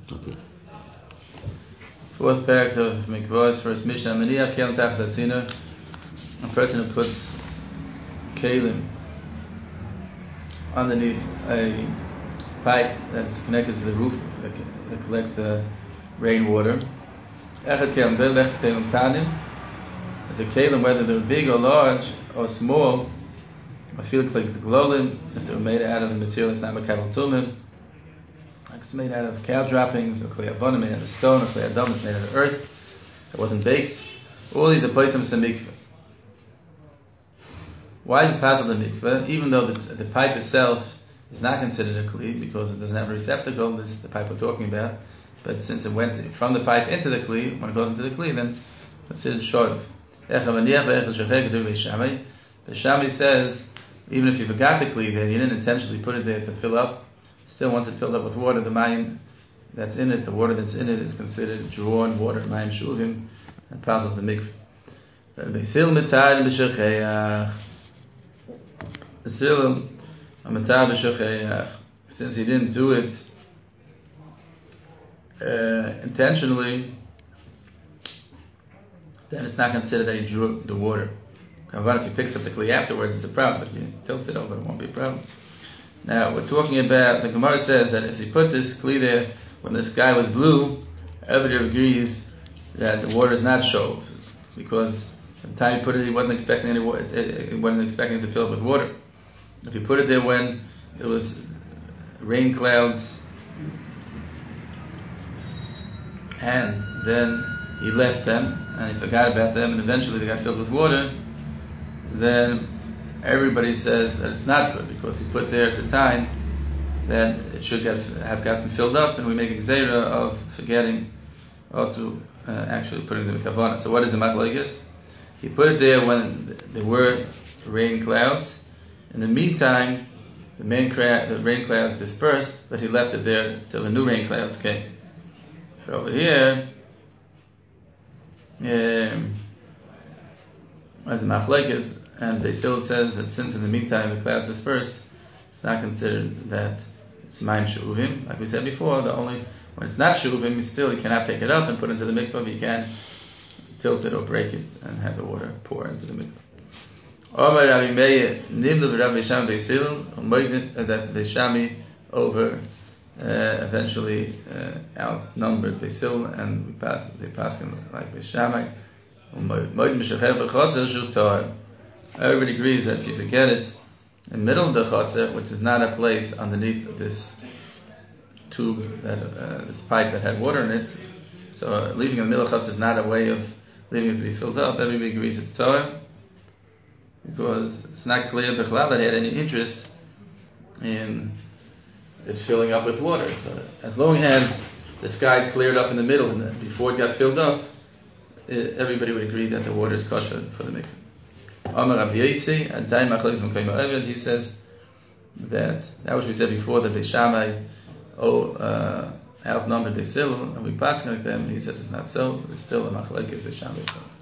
Okay. Fourth parak of Mikvah's first Mishnah. Maniach kelim tachas hatzina. A person who puts kelim underneath a pipe that's connected to the roof that collects the rainwater. Echad kelim vel echad kelim tanim. The kelim, whether they're big or large or small, I feel like the glolim, if they're made out of the material that's not makabel tumim, like it's made out of cow droppings, or klei avonim made out of stone, or klei adam is made out of earth that wasn't baked. All these are placed in the mikveh. Why is it possible the mikveh? Even though the pipe itself is not considered a kli because it doesn't have a receptacle, this is the pipe we're talking about. But since it went from the pipe into the kli, when it goes into the kli, then it's considered shorv. The Shami says, even if you forgot the kli there, you didn't intentionally put it there to fill up, still once it's filled up with water, the mayim that's in it, the water that's in it is considered drawn water, mayim shuvim, and part of the mikveh. Since he didn't do it intentionally, then it's not considered that he drew the water. If he picks up the kli afterwards, it's a problem. If you tilt it over, it won't be a problem. Now, we're talking about, the Gemara says that if he put this kli there when the sky was blue, everybody agrees that the water is not shov, because at the time he put it, he wasn't expecting any water, he wasn't expecting it to fill up with water. If you put it there when there was rain clouds, and then he left them, and he forgot about them, and eventually they got filled with water, then everybody says that it's not good, because he put there at the time that it should have gotten filled up, and we make a gzeira of forgetting or to actually putting the kavanah. So what is the machlokes? He put it there when there were rain clouds. In the meantime, the rain clouds dispersed, but he left it there till the new rain clouds came. But over here, as the machlokes, and they still says that since in the meantime the clouds dispersed, it's not considered that it's mayim shuvim. Like we said before, when it's not shuvim, you cannot pick it up and put it into the mikvah. You can tilt it or break it and have the water pour into the mikvah. Omar Rabbi Meir nimlu v'Rabbi Shami beisil, that the Shami over eventually outnumbered beisil, and they pass him like Beishamai. Everybody agrees that if you forget it in the middle of the chotzer, which is not a place underneath this tube, this pipe that had water in it, so leaving in the middle of the chotzer is not a way of leaving it to be filled up. Everybody agrees it's Torah, because it's not clear Bechlal that he had any interest in it filling up with water. So as long as the sky cleared up in the middle and before it got filled up, everybody would agree that the water is kosher for the mikveh. Amar Rabbi Yosi, he says that which we said before, that Beishamai outnumbered Beisil, and we pass like them. He says it's not so. It's still a machlokes Beishamai.